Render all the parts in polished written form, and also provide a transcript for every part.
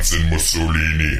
Tanzen Mussolini.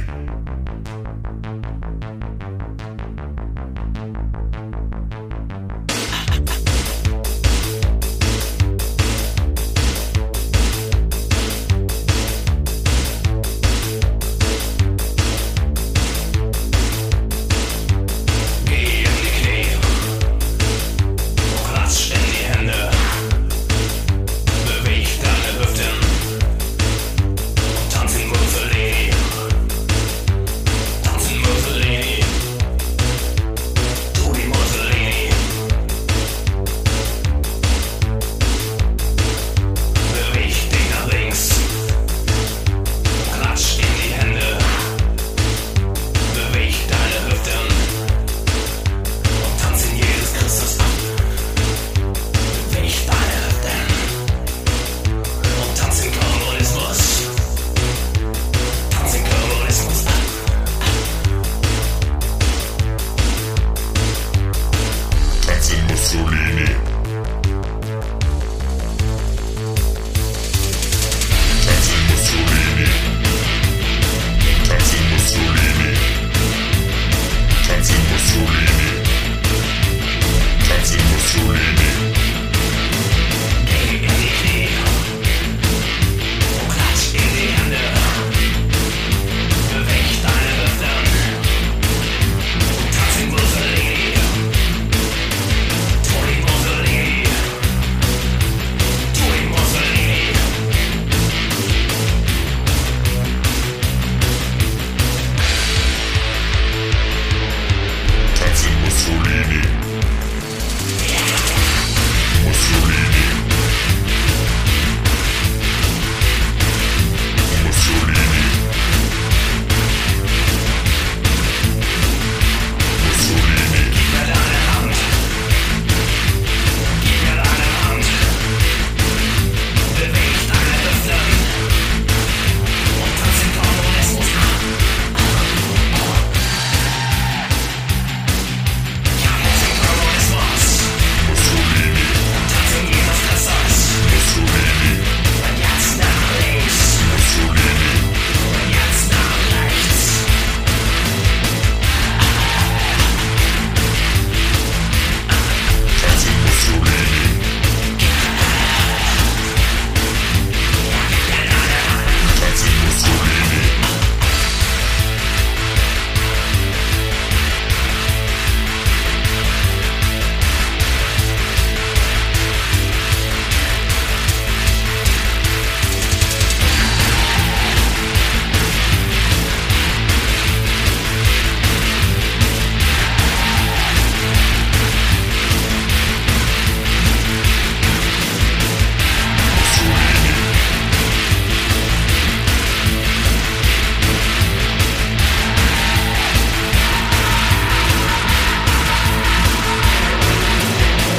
Mussolini. Tanzen Mussolini. Tanzen Mussolini. Tanzen Mussolini. Tanzen Mussolini. Geh in die Knie und klatsch in die Hände. Beweg deine Hüften und tanz in Mussolini. Mussolini. Mussolini. Mussolini. Mussolini. Gib mir deine Hand. Gib mir deine Hand. Beweg deine Hüften und tanz den Kommunismus an.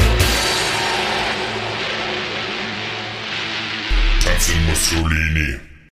Tanzen Mussolini.